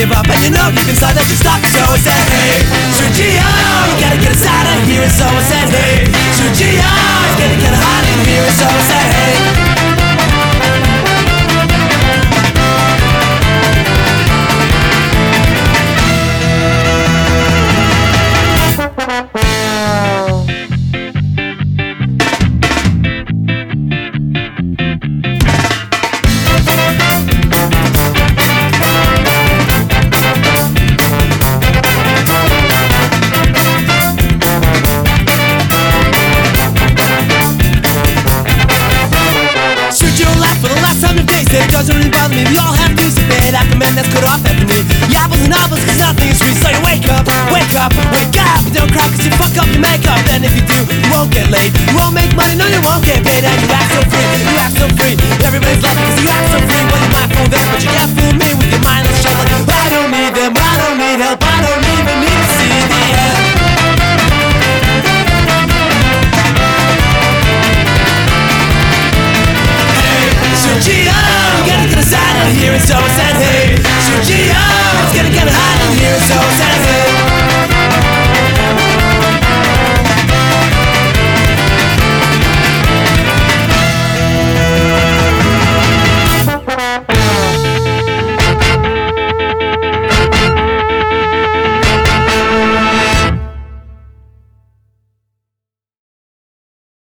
give up, and you know deep inside that you stop. So I said, hey, Sergio, you gotta get us out of here. So I said, hey, Sergio, it's getting kinda hot in here. So I said, hey. It doesn't really bother me, we all have to submit. I commend that's cut off after me. Yapples and novels, cause nothing is free. So you wake up, wake up, wake up. Don't cry cause you fuck up your makeup. And if you do, you won't get laid. You won't make money, no you won't get paid. And you act so free, you act so free. Everybody's laughing cause you act so free. Well you might fool them, but you can't fool me with your mindless shit. Like, I don't need them, I don't need help, I don't even need to see the end. Sergio, gotta get us out of here. And so I said, hey, Sergio, it's gonna get hot in here. So I said,